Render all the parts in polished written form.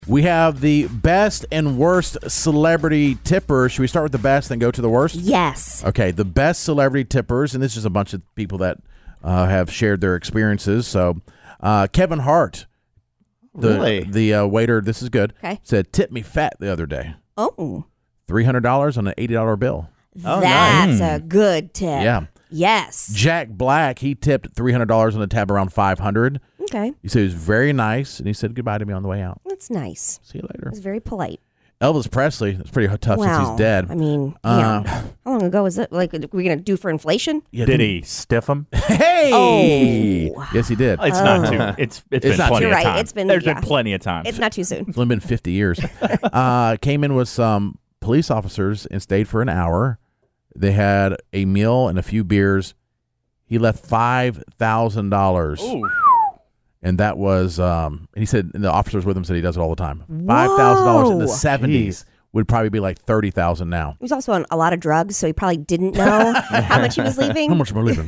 We have the best and worst celebrity tippers. Should we start with the best and go to the worst? Yes. Okay, the best celebrity tippers, and this is a bunch of people that have shared their experiences. So Kevin Hart, the waiter, this is good, said, tip me fat the other day. Oh. $300 on an $80 bill. That's a good tip. Yeah. Yes. Jack Black, he tipped $300 on the tab around $500. Okay. He said he was very nice, and he said goodbye to me on the way out. That's nice. See you later. It was very polite. Elvis Presley, it's pretty tough since he's dead. I mean, how long ago was it? Like, are we going to do for inflation? Yeah, did he stiff him? Hey! Oh. Yes, he did. It's not too. It's been plenty of time. There's been plenty of time. It's not too soon. It's only been 50 years. Came in with some police officers and stayed for an hour. They had a meal and a few beers. He left $5,000. And that was, and he said, and the officers with him said he does it all the time. $5,000 in the 70s would probably be like $30,000 now. He was also on a lot of drugs, so he probably didn't know how much he was leaving. How much am I leaving?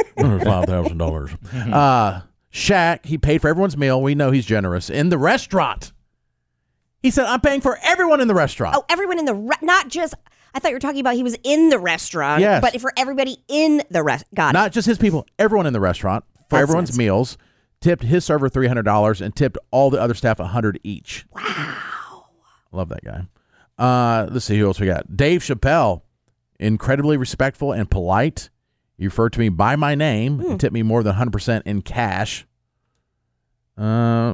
$5,000. Shaq, he paid for everyone's meal. We know he's generous. In the restaurant, he said, I'm paying for everyone in the restaurant. Oh, everyone in the not just. I thought you were talking about he was in the restaurant, yes, but for everybody in the restaurant. Not just his people, everyone in the restaurant for everyone's meals. Tipped his server $300 and tipped all the other staff $100 each. Wow. Love that guy. Let's see who else we got. Dave Chappelle, incredibly respectful and polite. He referred to me by my name and tipped me more than 100% in cash. Let's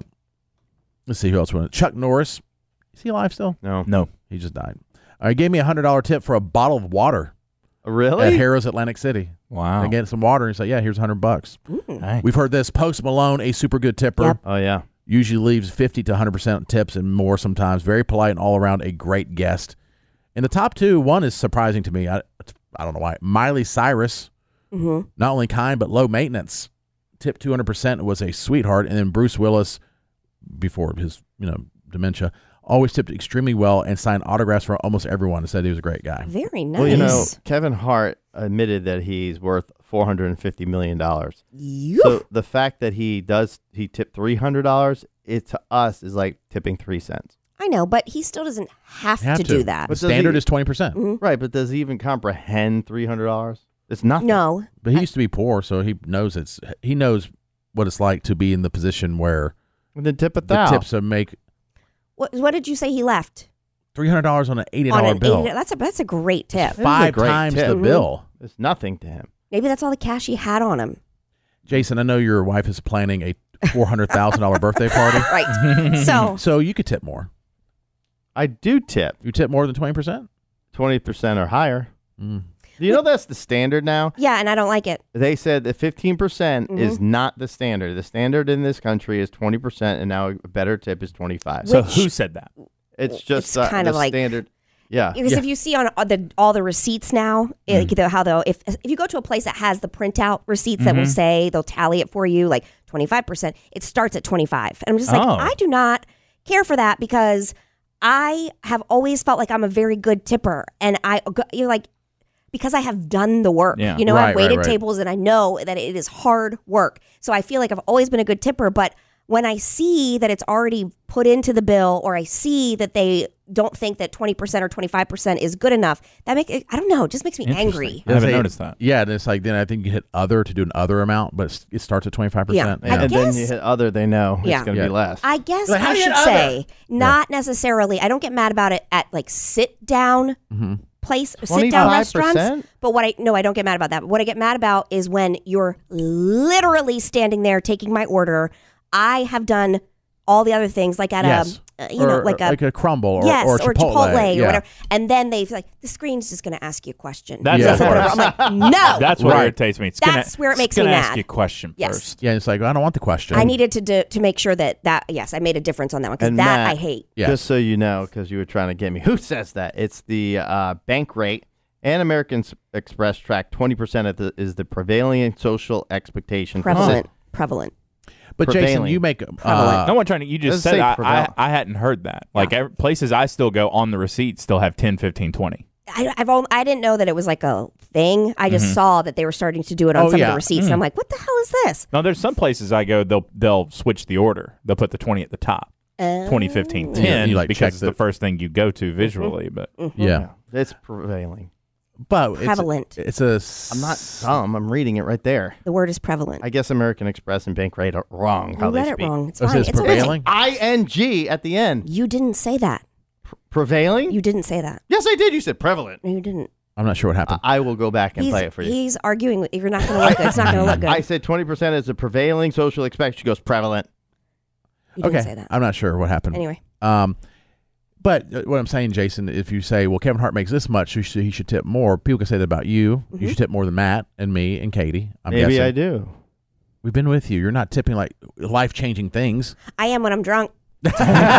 see who else went. Chuck Norris. Is he alive still? No. He just died. He gave me a $100 tip for a bottle of water. Really? At Harrah's Atlantic City. Wow. I get some water and he said, yeah, here's $100. Nice. We've heard this. Post Malone, a super good tipper. Yep. Oh, yeah. Usually leaves 50 to 100% tips and more sometimes. Very polite and all around a great guest. In the top two, one is surprising to me. I don't know why. Miley Cyrus, not only kind but low maintenance. Tipped 200%, was a sweetheart. And then Bruce Willis, before his dementia, always tipped extremely well and signed autographs for almost everyone and said he was a great guy. Very nice. Well, Kevin Hart admitted that he's worth $450 million. So the fact that he tipped $300, it to us is like tipping 3 cents. I know, but he still doesn't have to do that. The standard is 20%. Right, but does he even comprehend $300? It's nothing. No. But he used to be poor, so he knows what it's like to be in the position where the tips make. What did you say he left? $300 on an $80 bill. That's a great tip. 5 times the bill. It's nothing to him. Maybe that's all the cash he had on him. Jason, I know your wife is planning a $400,000 birthday party. Right. So you could tip more. I do tip. You tip more than 20%? 20% or higher. Do you know that's the standard now? Yeah, and I don't like it. They said that 15% is not the standard. The standard in this country is 20%, and now a better tip is 25%. So who said that? It's just kind of like standard. Yeah. Because if you see on all the receipts now, if you go to a place that has the printout receipts that will say, they'll tally it for you, like 25%, it starts at 25. And I'm just like, I do not care for that because I have always felt like I'm a very good tipper. And because I have done the work. Yeah. I've waited tables and I know that it is hard work. So I feel like I've always been a good tipper. But when I see that it's already put into the bill, or I see that they don't think that 20% or 25% is good enough, it just makes me angry. I haven't noticed that. Yeah, and it's like, then I think you hit other to do an other amount, but it starts at 25%. Yeah. And then you hit other, they know it's going to be less. I guess I should say, not necessarily. I don't get mad about it at like sit down sit down restaurants. But I don't get mad about that. But what I get mad about is when you're literally standing there taking my order. I have done all the other things, like at like a Crumble or or Chipotle or whatever. And then they've like, the screen's just going to ask you a question. That's I'm like, no. That's what irritates me. That's where it makes me mad. Ask you a question first. Yeah, it's like, I don't want the question. I needed to make sure that I made a difference on that one, because that I hate. Yes. Just so you know, because you were trying to get me, who says that? It's the bank rate, and American Express track 20% is the prevailing social expectation. Prevalent. But Jason, you make no one trying to. You just said I hadn't heard that. Like places I still go on the receipt still have 10, 15, 20. I didn't know that it was like a thing. I just saw that they were starting to do it on some of the receipts, and I'm like, what the hell is this? No, there's some places I go. They'll switch the order. They'll put the 20 at the top. 2015, 10 because it's the first thing you go to visually. But yeah, it's prevailing. But prevalent. I'm not dumb. I'm reading it right there. The word is prevalent. I guess American Express and Bankrate are wrong. You read it wrong. It's fine. It's prevailing. ING at the end. You didn't say that. Prevailing? You didn't say that. Yes, I did. You said prevalent. No, you didn't. I'm not sure what happened. I will go back and play it for you. He's arguing. If you're not going to look good, it's not going to look good. I said 20% is a prevailing social expectancy. She goes prevalent. You didn't say that. I'm not sure what happened. Anyway. But what I'm saying, Jason, if you say, well, Kevin Hart makes this much, so he should tip more, people can say that about you. Mm-hmm. You should tip more than Matt and me and Katie. Maybe guessing. I do. We've been with you. You're not tipping like life-changing things. I am when I'm drunk. I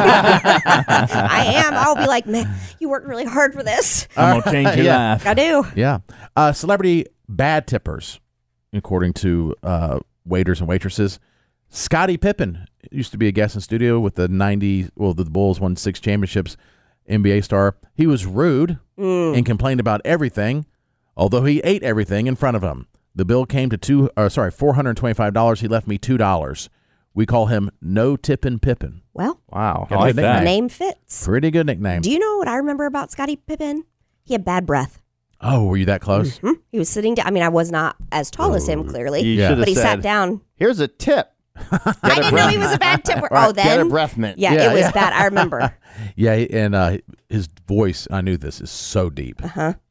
am. I'll be like, man, you worked really hard for this. I'm going to change your life. I do. Yeah. Celebrity bad tippers, according to waiters and waitresses. Scottie Pippen used to be a guest in studio with the the Bulls won 6 championships, NBA star. He was rude and complained about everything, although he ate everything in front of him. The bill came to $425. He left me $2. We call him No Tippin' Pippen. Well, wow, I like that. The name fits. Pretty good nickname. Do you know what I remember about Scottie Pippen? He had bad breath. Oh, were you that close? Mm-hmm. He was sitting down. I mean, I was not as tall as him, clearly, but he sat down. Here's a tip. I didn't know he was a bad tipper. Right, then? Get a breath mint. Yeah, it was bad. I remember. Yeah, and his voice, I knew this, is so deep.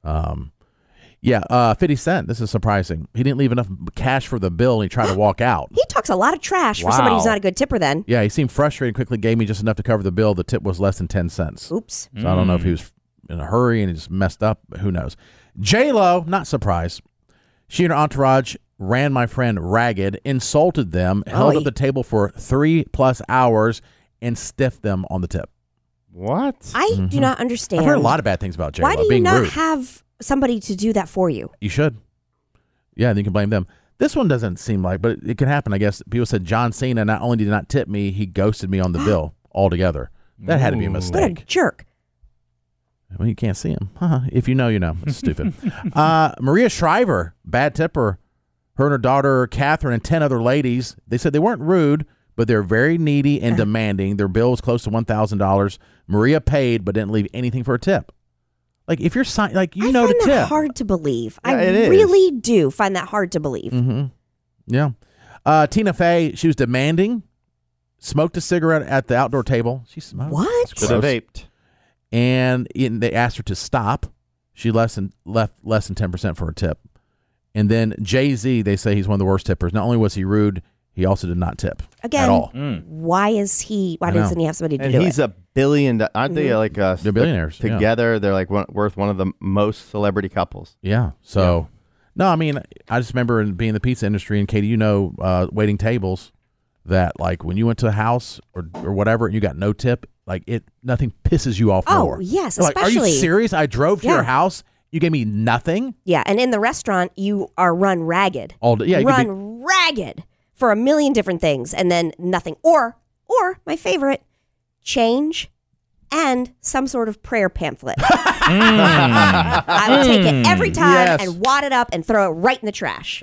50 Cent, this is surprising. He didn't leave enough cash for the bill and he tried to walk out. He talks a lot of trash for somebody who's not a good tipper then. Yeah, he seemed frustrated, quickly gave me just enough to cover the bill. The tip was less than 10 cents. Oops. So I don't know if he was in a hurry and he just messed up. Who knows? J-Lo, not surprised. She and her entourage ran my friend ragged, insulted them, held up the table for 3+ hours, and stiffed them on the tip. What? I do not understand. I've heard a lot of bad things about J-Lo. Why do you being not rude. have somebody to do that for you? You should. Yeah, then you can blame them. This one doesn't seem like, but it can happen, I guess. People said John Cena not only did not tip me, he ghosted me on the bill altogether. That had to be a mistake. What a jerk. Well, you can't see him. If you know, you know. It's stupid. Maria Shriver, bad tipper. Her and her daughter, Catherine, and 10 other ladies, they said they weren't rude, but they're very needy and demanding. Their bill was close to $1,000. Maria paid, but didn't leave anything for a tip. Like, if you're like, you know the tip. I find that hard to believe. Yeah, I really do find that hard to believe. Mm-hmm. Yeah. Tina Fey, she was demanding, smoked a cigarette at the outdoor table. She smoked. What? Could have vaped. And they asked her to stop. She left less than 10% for her tip. And then Jay-Z, they say he's one of the worst tippers. Not only was he rude, he also did not tip at all. Why doesn't he have somebody to do it? And he's a billion. Aren't they like they're billionaires together? Yeah. They're like worth one of the most celebrity couples. Yeah. So, no, I mean, I just remember being in the pizza industry, and Katie, waiting tables, that like when you went to a house or whatever, and you got no tip, like nothing pisses you off more. Oh yes, especially. Like, are you serious? I drove to your house. You gave me nothing? Yeah, and in the restaurant, you are run ragged. Ragged for a million different things, and then nothing. Or my favorite, change and some sort of prayer pamphlet. I would take it every time and wad it up and throw it right in the trash.